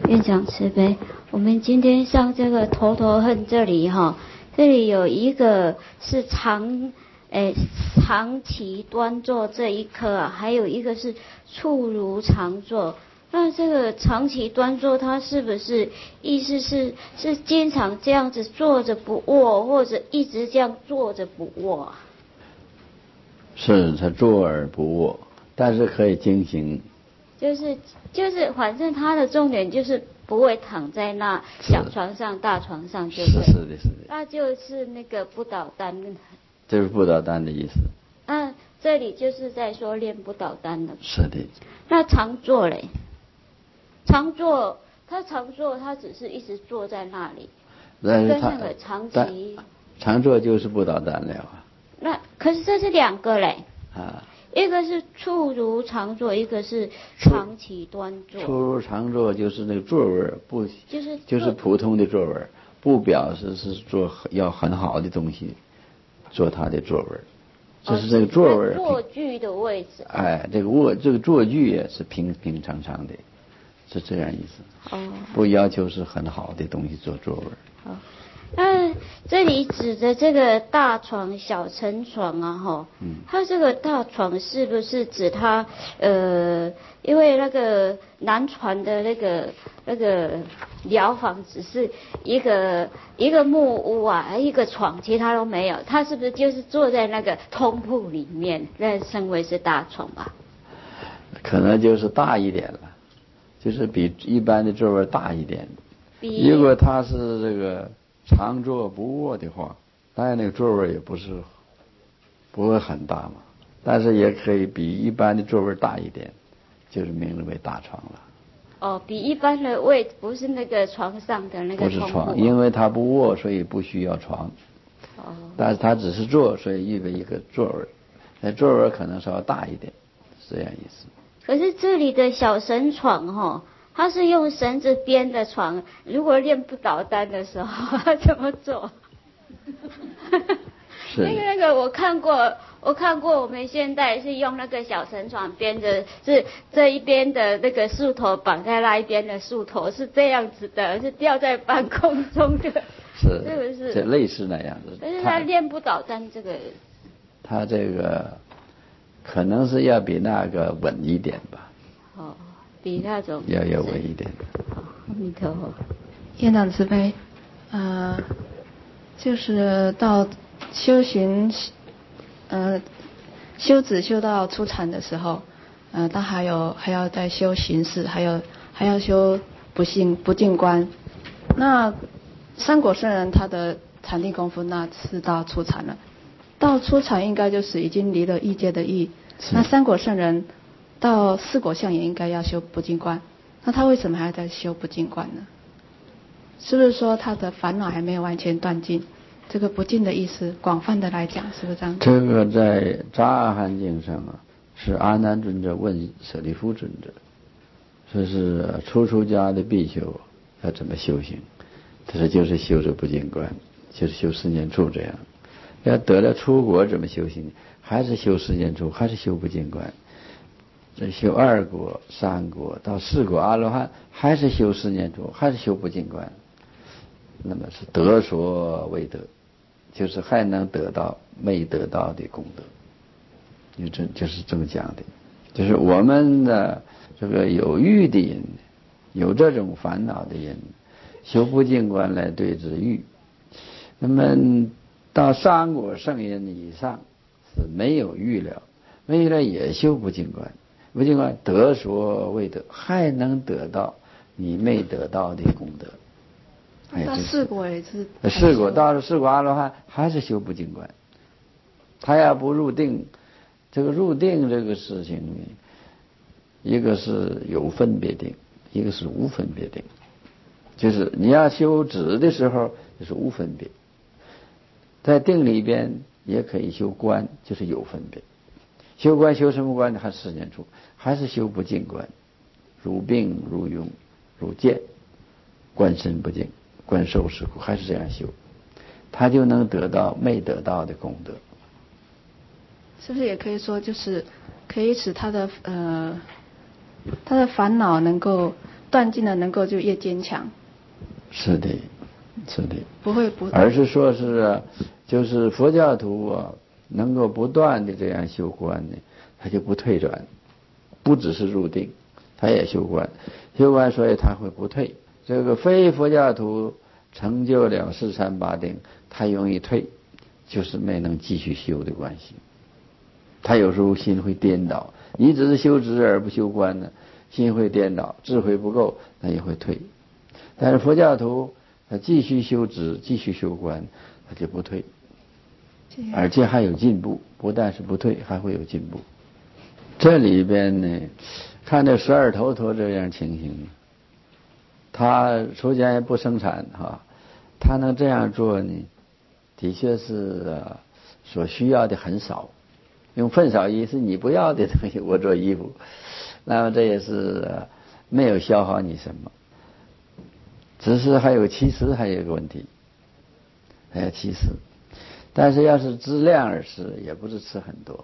院长慈悲，我们今天上这个头头恨这里哈，这里有一个是长期端坐这一颗啊，还有一个是处如常坐。那这个长期端坐，它是不是意思是经常这样子坐着不卧，或者一直这样坐着不卧？ 是，他坐而不卧，但是可以经行。 就是，反正他的重点就是不会躺在那小床上、大床上，对不对？ 是的，是的。 那就是那个不倒单。 就是不倒单的意思。 这里就是在说练不倒单的。 是的。 那常坐嘞？常坐，他只是一直坐在那里，跟那个长期。 常坐就是不倒单了啊。 那可是这是两个嘞。 啊。 一个是处如常坐，一个是长期端坐。 处如常坐就是那个坐位不， 就是普通的坐位，不表示是做要很好的东西，做他的坐位，就是这个坐位。 坐具的位置。 哎，这个坐具也是平平常常的，是这样意思。不要求是很好的东西做座位。 那这里指的这个大床、小层床啊，哈，它这个大床是不是指它因为那个南传的那个疗房只是一个木屋啊，一个床，其他都没有，它是不是就是坐在那个通铺里面，那称为是大床吧？ 可能就是大一点了，就是比一般的座位大一点。如果它是这个常坐不卧的话，当然那个座位也不会很大嘛，但是也可以比一般的座位大一点，就是名字为大床了。 比一般的位不是那个床上的那个通铺。 不是床，因为它不卧，所以不需要床。但是它只是坐，所以预备一个座位，那座位可能稍微大一点，是这样意思。 可是这里的小绳床它是用绳子编的床，如果练不倒单的时候，他怎么做？ 是那个我看过，我们现在是用那个小绳床编着，是这一边的那个树头绑在那一边的树头，是这样子的，是吊在半空中的，是不是？ 这类似那样子。 但是他练不倒单这个， 他这个可能是要比那个稳一点吧。 比那种要稳一点。 阿弥陀佛。 业障慈悲，就是到修行，修止修到初禅的时候，他还要再修行识，还要修不净观。那三果圣人他的禅定功夫那是到初禅了，到初禅应该就是已经离了欲界的欲。那三果圣人到四果相也应该要修不净观，那他为什么还要再修不净观呢？是不是说他的烦恼还没有完全断尽？这个不净的意思，广泛的来讲，是不是这样？ 这个在杂阿含经上是阿难尊者问舍利弗尊者，说是出家的比丘要怎么修行？他说就是修这不净观，就是修四念处这样。要得了出国怎么修行？还是修四念处，还是修不净观。这修二果、三果到四果阿罗汉，还是修四念处，还是修不净观。那么是得所未得，就是还能得到没得到的功德。就是这么讲的，就是我们的这个有欲的人，有这种烦恼的人，修不净观来对治欲。那么到三果圣人以上是没有欲了，没有了也修不净观。不净观得所未得，还能得到你没得到的功德。 到四果也是。 到了四果阿罗汉还是修不净观。他要不入定，这个入定这个事情呢，一个是有分别定，一个是无分别定。就是你要修止的时候就是无分别，在定里边也可以修观，就是有分别。修观修什么观呢？还是四念处，还是修不净观，如病如痈如见，观身不净，观受是苦，还是这样修，他就能得到没得到的功德。 是不是也可以说，就是可以使他的烦恼能够断尽了能够就越坚强。 是的，是的， 不会而是说是就是佛教徒啊，能够不断的这样修观呢，他就不退转，不只是入定，他也修观，修观所以他会不退。这个非佛教徒成就了四禅八定，他容易退，就是没能继续修的关系。他有时候心会颠倒，你只是修止而不修观呢，心会颠倒，智慧不够，那也会退。但是佛教徒他继续修止，继续修观，他就不退，而且还有进步，不但是不退，还会有进步。这里边呢，看这12头陀这样情形，他首先不生产哈，他能这样做呢，的确是所需要的很少。用粪扫衣是你不要的东西，我做衣服，那么这也是没有消耗你什么。只是还有其实还有一个问题，还有其实，但是要是知量而食，也不是吃很多。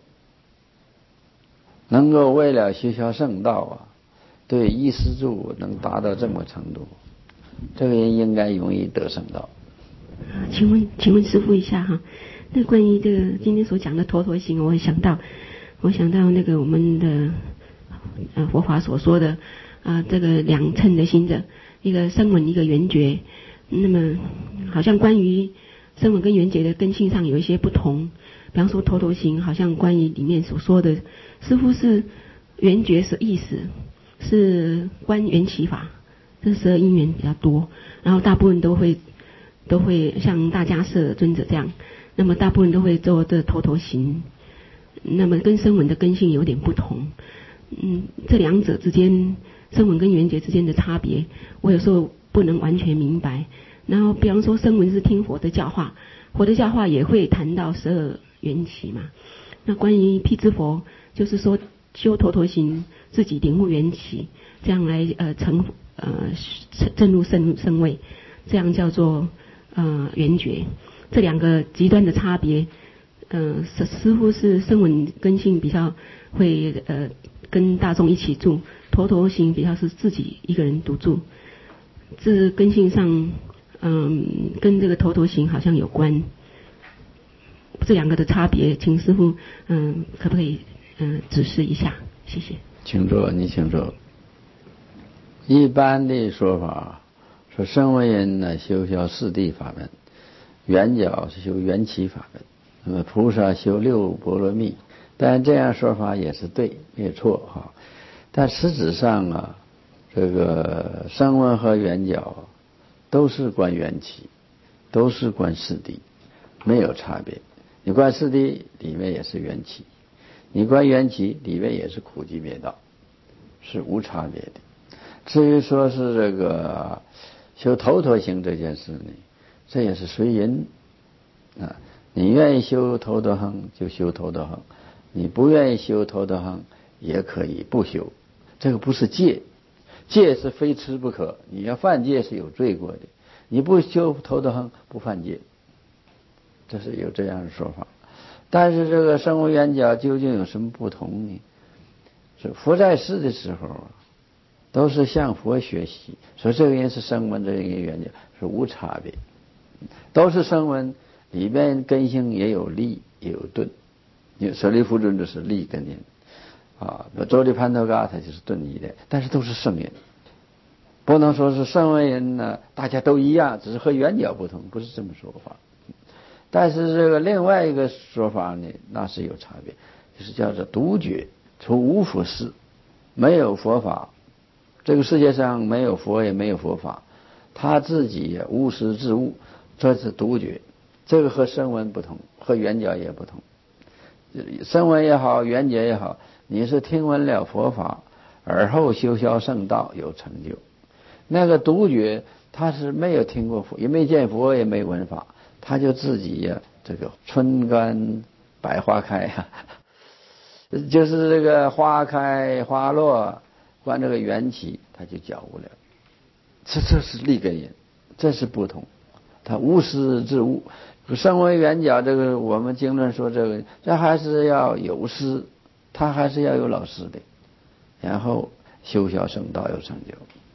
能够为了修学圣道啊，对衣食住能达到这么程度，这个人应该容易得圣道。 请问师父一下哈，那关于这个今天所讲的陀陀行，我想到那个我们的佛法所说的这个2乘的行者，一个声闻一个缘觉，那么好像关于声闻跟缘觉的根性上有一些不同。比方说陀陀行，好像关于里面所说的似乎是缘觉是意思，是观缘起法，这12因缘比较多，然后大部分都会像大迦叶尊者这样，那么大部分都会做这陀陀行，那么跟声闻的根性有点不同。这两者之间，声闻跟缘觉之间的差别，我有时候不能完全明白。然后比方说声闻是听佛的教化，佛的教化也会谈到12缘起嘛。那关于辟支佛，就是说修陀陀行，自己领悟缘起，这样来证入圣位，这样叫做缘觉。这2个极端的差别，似乎是声闻根性比较会跟大众一起住，陀陀行比较是自己一个人独住。这根性上跟这个陀陀行好像有关。这2个的差别，请师父可不可以指示一下？谢谢。 请坐，你请坐。一般的说法说，声闻人呢修4谛法门，缘觉是修缘起法门，那么菩萨修6波罗蜜。但这样说法也是对，没错哈。但实质上啊，这个声闻和缘觉都是观缘起，都是观4谛，没有差别。你观4谛里面也是缘起，你观缘起里面也是苦集灭道，是无差别的。至于说是这个修头陀行这件事呢，这也是随人啊。你愿意修头陀行就修头陀行，你不愿意修头陀行也可以不修。这个不是戒，戒是非吃不可，你要犯戒是有罪过的。你不修头陀行不犯戒，这是有这样的说法。但是这个声闻缘觉究竟有什么不同呢？是佛在世的时候都是向佛学习，所以这个人是声闻，这个人缘觉是无差别，都是声闻，里面根性也有利也有钝。舍利弗尊就是利根人啊，周利盘陀嘎他就是钝一点，但是都是圣人，不能说是声闻人呢大家都一样，只是和缘觉不同，不是这么说法。但是这个另外一个说法呢，那是有差别，就是叫做独觉，除无佛事，没有佛法，这个世界上没有佛也没有佛法，他自己无实自悟，这是独觉。这个和声闻不同，和缘觉也不同。声闻也好，缘觉也好，你是听闻了佛法，而后修学圣道有成就。那个独觉，他是没有听过佛，也没见佛，也没闻法，他就自己呀，这个春观百花开呀，就是这个花开花落，观这个缘起，他就觉悟了。这是立根人，这是不同。他无师自悟，声闻缘觉这个我们经论说这还是要有师，他还是要有老师的，然后修学圣道有成就。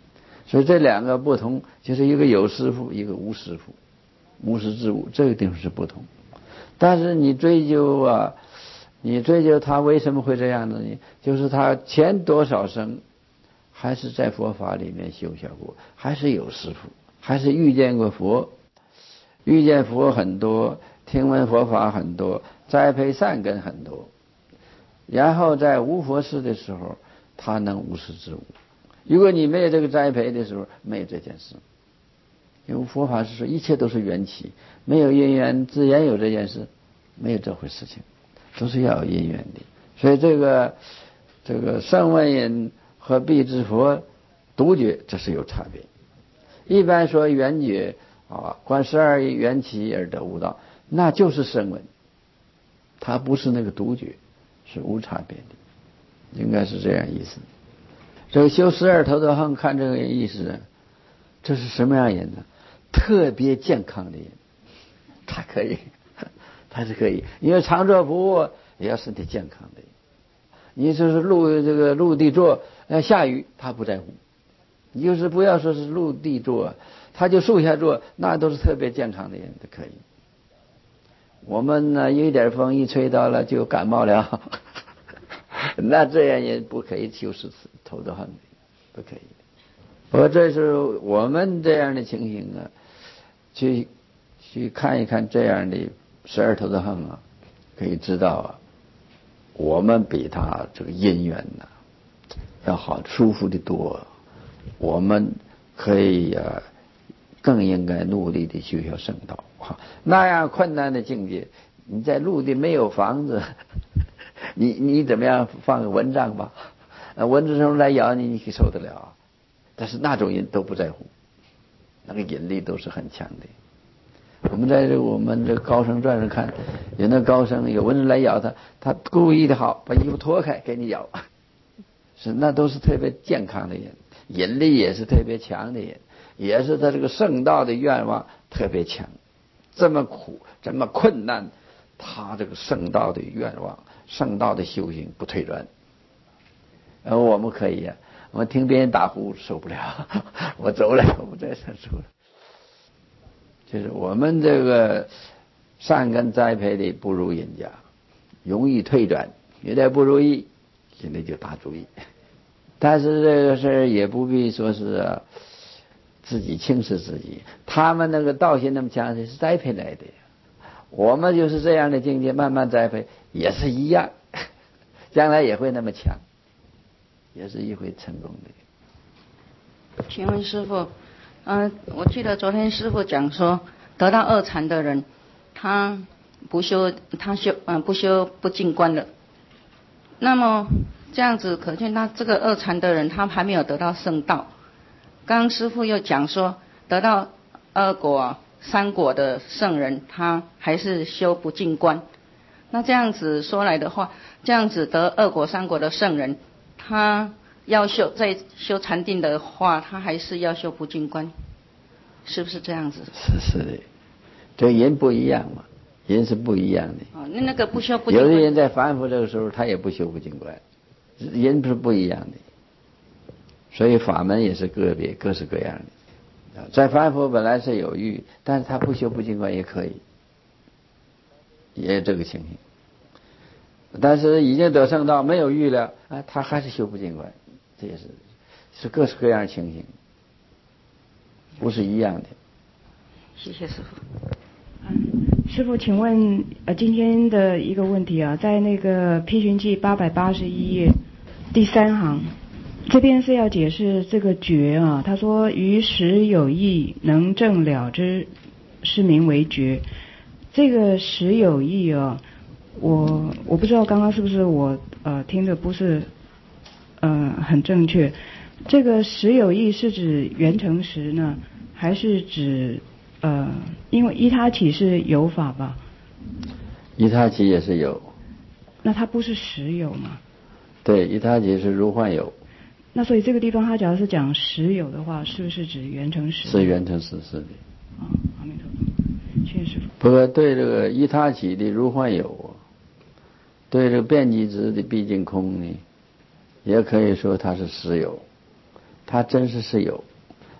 所以这两个不同，就是一个有师傅，一个无师傅，无师自悟，这个地方是不同。但是你追究他为什么会这样呢？就是他前多少生还是在佛法里面修下过，还是有师傅，还是遇见过佛，遇见佛很多，听闻佛法很多，栽培善根很多，然后在无佛事的时候他能无师自悟。如果你没有这个栽培的时候，没有这件事。因为佛法是说一切都是缘起，没有因缘自然有这件事，没有这回事情，都是要有因缘的。所以这个声闻因和必知佛独觉，这是有差别。一般说缘觉观12因缘起而得悟道，那就是声闻，它不是那个独觉，是无差别的，应该是这样意思。这个修12头陀行，看这个意思，这是什么样人呢？特别健康的人，他可以，他是可以，因为常坐不卧也要身体健康的人。你就是陆地坐，下雨他不在乎。你就是不要说是陆地坐，他就树下坐，那都是特别健康的人都可以。我们呢，有一点风一吹到了就感冒了，那这样也不可以修14头陀行，不可以。不过这是我们这样的情形啊，去看一看这样的12头陀行啊，可以知道啊，我们比他这个因缘呢要好舒服的多。我们可以更应该努力的修学圣道。那样困难的境界，你在陆地没有房子，你怎么样放个蚊帐吧？蚊子来咬你，你可以受得了。但是那种人都不在乎，那个引力都是很强的。我们在我们这高僧传上看，有那高僧有蚊子来咬他，他故意的好把衣服脱开给你咬，是那都是特别健康的人，引力也是特别强的人，也是他这个圣道的愿望特别强。这么苦这么困难，他这个圣道的愿望圣道的修行不退转。而我们可以我们听别人打呼受不了，我走了，我不再上书了。就是我们这个善根栽培的不如人家，容易退转，有点不如意现在就打主意。但是这个事儿也不必说是自己轻视自己，他们那个道心那么强是栽培来的，我们就是这样的境界慢慢栽培也是一样，将来也会那么强，也是一回成功的。 请问师父，我记得昨天师父讲说，得到2禅的人，他不修不进观了。那么这样子可见，他这个2禅的人，他还没有得到圣道。刚刚师父又讲说，得到2果、3果的圣人，他还是修不进观。那这样子说来的话，这样子得2果、3果的圣人，他要在修禅定的话，他还是要修不进观，是不是这样子？ 是的，这人不一样嘛，人是不一样的。 那个不修不进观， 有的人在凡夫这个时候，他也不修不进观，人是不一样的。所以法门也是个别各式各样的。在凡夫本来是有欲，但是他不修不进观也可以，也有这个情形。但是已经得圣道没有欲了他还是修不进观，这也是各式各样的情形，不是一样的。 谢谢师父。 师父，请问今天的一个问题在那个批寻记881页第3行，这边是要解释这个觉他说于时有意能证了之，是名为觉。这个时有意我不知道刚刚是不是我听的不是很正确。这个时有意是指缘成时呢，还是指因为依他起是有法吧？ 依他起也是有。 那它不是实有吗？ 对，依他起是如幻有。 那所以这个地方他假如是讲实有的话，是不是指缘成时？ 是缘成时，是的。 阿弥陀佛，谢谢师父。 不过对这个依他起的如幻有对这个遍计执的毕竟空呢，也可以说它是实有，它真是有，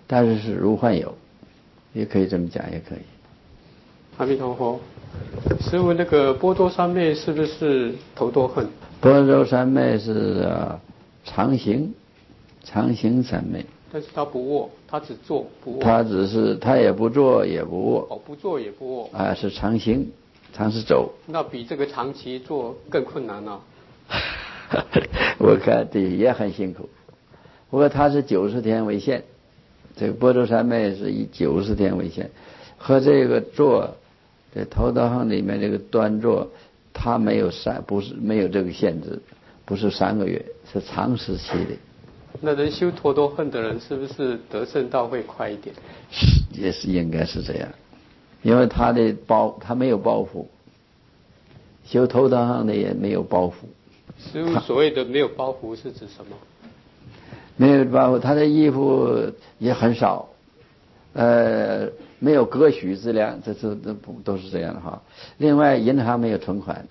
但是是如幻有，也可以这么讲，也可以。 阿弥陀佛。师父，那个波多三昧是不是头多恨？ 波多三昧是常行三昧。 但是他不卧，他只坐不卧。 他也不坐也不卧。 哦，不坐也不卧。 啊，是常行，常是走。那比这个长期坐更困难啊。 我看这也很辛苦，不过他是90天为限，这个波多三昧是以90天为限，和这个坐这头陀行里面这个端坐，它没有这个限制，不是3个月，是长时期的。 那人修陀多恨的人，是不是得圣道会快一点？ 也是应该是这样，因为他没有包袱，修头陀行的也没有包袱。 师父所谓的没有包袱是指什么？ 没有包袱，他的衣服也很少，没有割许之量，这都是这样的哈。另外，银行没有存款，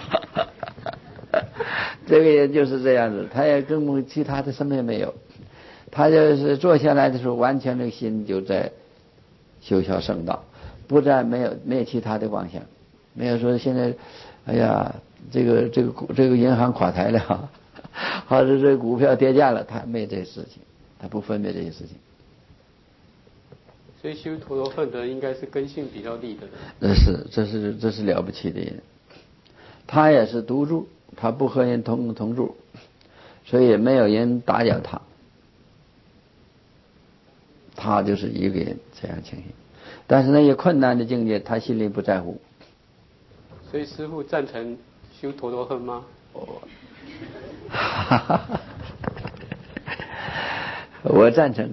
这个也就是这样子，他也跟其他的什么也没有，他就是坐下来的时候，完全的心就在修学圣道，不再没有其他的妄想，没有说现在，哎呀，这个银行垮台了，或者这股票跌价了，他没这些事情，他不分别这些事情。 所以修陀罗恨的应该是根性比较利的人。 这是了不起的人，他也是独住，他不和人同住，所以也没有人打搅他，他就是一个人这样情形。但是那些困难的境界，他心里不在乎。 所以师父赞成修陀罗恨吗？ 我赞成。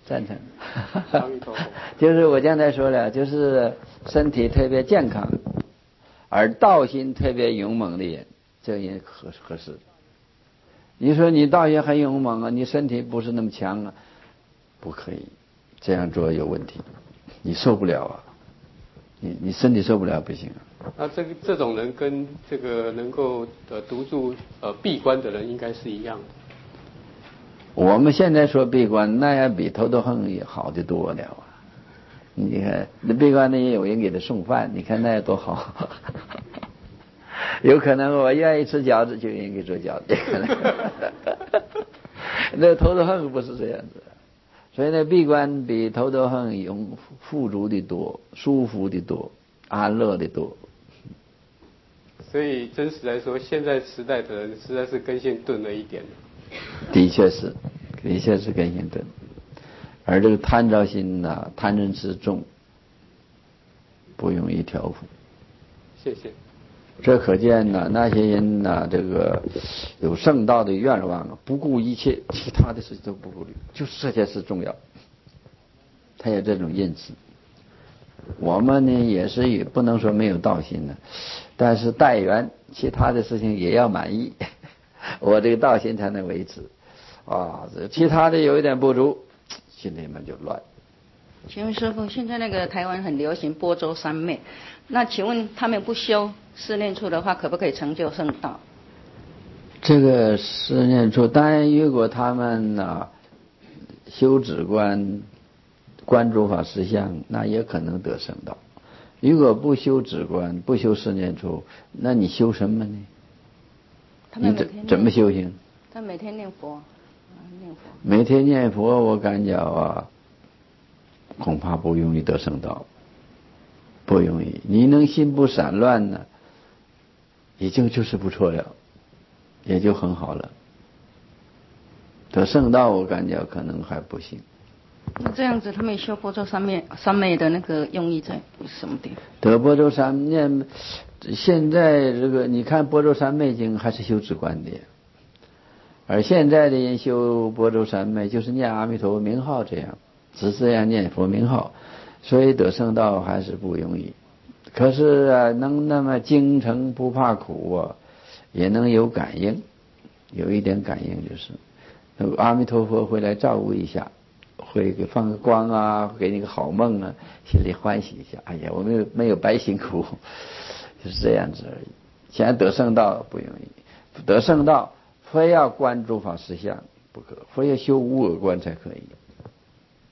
就是我刚才说了，就是身体特别健康，而道心特别勇猛的人，这也合适。你说你道心很勇猛啊，你身体不是那么强啊，不可以这样做，有问题，你受不了啊，你身体受不了不行啊。 那这种人跟这个能够独住闭关的人应该是一样的。 我们现在说闭关，那要比头陀行也好得多了啊！你看，那闭关那也有人给他送饭，你看那有多好。有可能我愿意吃饺子，就有人给做饺子，可能。那头陀行不是这样子，所以那闭关比头陀行富足的多，舒服的多，安乐的多。 所以真实来说，现在时代的人实在是根性钝了一点。 的确是根性钝，而这个贪着心呐，贪嗔痴重，不容易调伏。 谢谢。 这可见呢，那些人呢，这个有圣道的愿望，不顾一切，其他的事情都不顾虑，就是这件事重要。他有这种认知。我们呢也不能说没有道心呢，但是待缘，其他的事情也要满意。我这个道心才能维持啊，其他的有一点不足，心里面就乱。 请问师父，现在那个台湾很流行般舟三昧，那请问他们不修四念处的话，可不可以成就圣道？ 这个四念处，当然如果他们修止观，观诸法实相，那也可能得圣道。如果不修止观，不修四念处，那你修什么呢？你怎么修行？ 他每天念佛， 每天念佛，我感觉恐怕不容易得圣道，不容易。你能心不散乱呢，已经就是不错了，也就很好了。得圣道，我感觉可能还不行。 那这样子，他们修般舟三昧的那个用意在什么地方？ 得般舟三昧，现在这个你看般舟三昧经还是修止观的，而现在的人修般舟三昧就是念阿弥陀佛名号，这样只这样念佛名号，所以得圣道还是不容易。可是能那么精诚不怕苦也能有感应，有一点感应就是阿弥陀佛会来照顾一下，会给放个光啊，给你个好梦啊，心里欢喜一下。哎呀，我没有白辛苦，就是这样子而已。现在得圣道不容易，得圣道非要观诸法实相不可，非要修无我观才可以。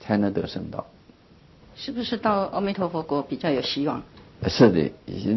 才能得圣道。 是不是到阿弥陀佛国比较有希望？ 是的，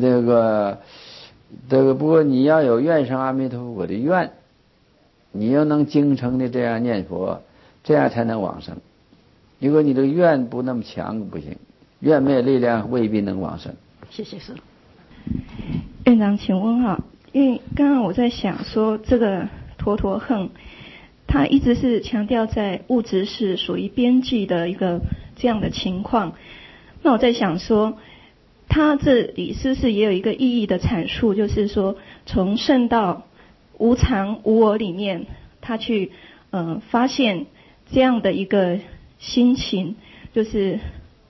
这个，不过你要有愿生阿弥陀佛的愿，你要能精诚的这样念佛，这样才能往生。如果你的愿不那么强，不行，愿没有力量，未必能往生。 谢谢师父。 院长，请问哈，因为刚刚我在想说，这个陀陀横，他一直是强调在物质是属于边际的一个这样的情况。那我在想说，他这里是不是也有一个意义的阐述，就是说从圣道无常无我里面，他去发现这样的一个心情，就是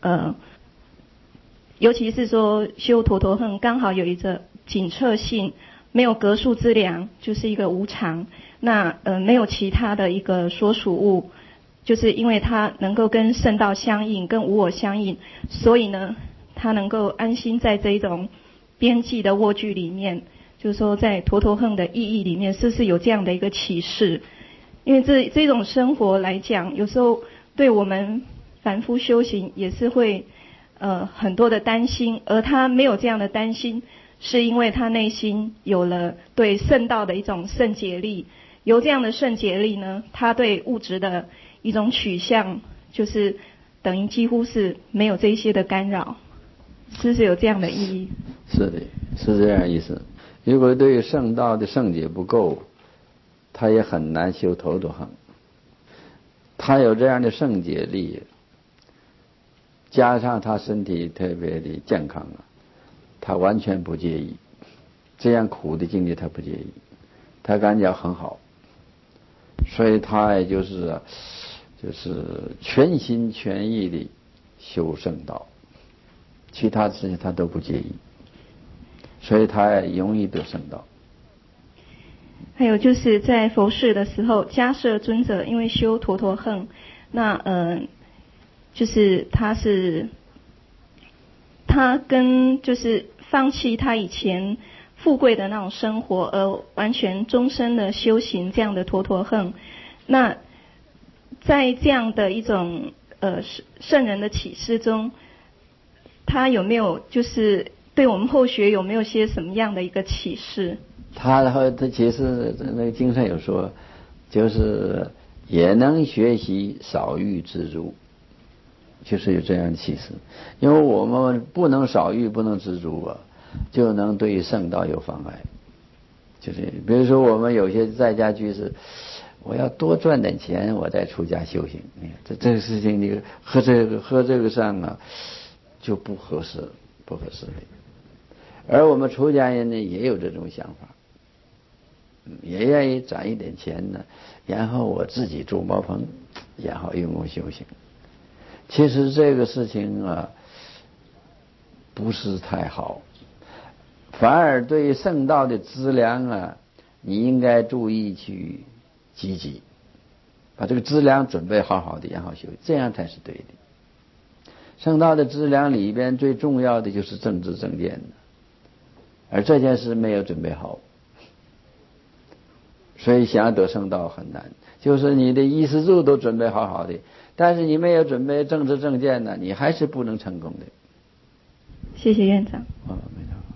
尤其是说修陀陀横刚好有一个警测性，没有格数之量，就是一个无常。那没有其他的一个所属物，就是因为它能够跟圣道相应，跟无我相应，所以呢，它能够安心在这一种边际的蜗居里面。就是说，在陀陀横的意义里面，是不是有这样的一个启示？因为这种生活来讲，有时候对我们凡夫修行也是会很多的担心，而他没有这样的担心，是因为他内心有了对圣道的一种圣洁力。由这样的圣洁力呢，他对物质的一种取向，就是等于几乎是没有这些的干扰，是不是有这样的意义？ 是的，是这样意思。如果对圣道的圣洁不够，他也很难修陀陀横。他有这样的圣洁力，加上他身体特别的健康啊，他完全不介意这样苦的经历，他不介意，他感觉很好。所以他也就是全心全意的修圣道，其他事情他都不介意，所以他也容易得圣道。 还有就是在佛事的时候，迦摄尊者因为修陀陀横，那就是他跟就是放弃他以前富贵的那种生活，而完全终身的修行这样的陀陀横。那在这样的一种圣人的启示中，他有没有就是对我们后学有没有些什么样的一个启示？ 他其实那个经上有说，就是也能学习少欲知足，就是有这样的启示。因为我们不能少欲，不能知足啊，就能对圣道有妨碍。就是比如说我们有些在家居士，我要多赚点钱，我再出家修行。这个事情，你和这个上啊，就不合适的。而我们出家人呢，也有这种想法，也愿意攒一点钱呢，然后我自己住茅棚，然后用功修行。其实这个事情啊，不是太好，反而对圣道的资粮啊，你应该注意去积极，把这个资粮准备好好的，然后修，这样才是对的。圣道的资粮里边最重要的就是正知正见，而这件事没有准备好，所以想要得圣道很难。就是你的衣食住都准备好好的，但是你没有准备正知正见呢，你还是不能成功的。 谢谢院长。 没错。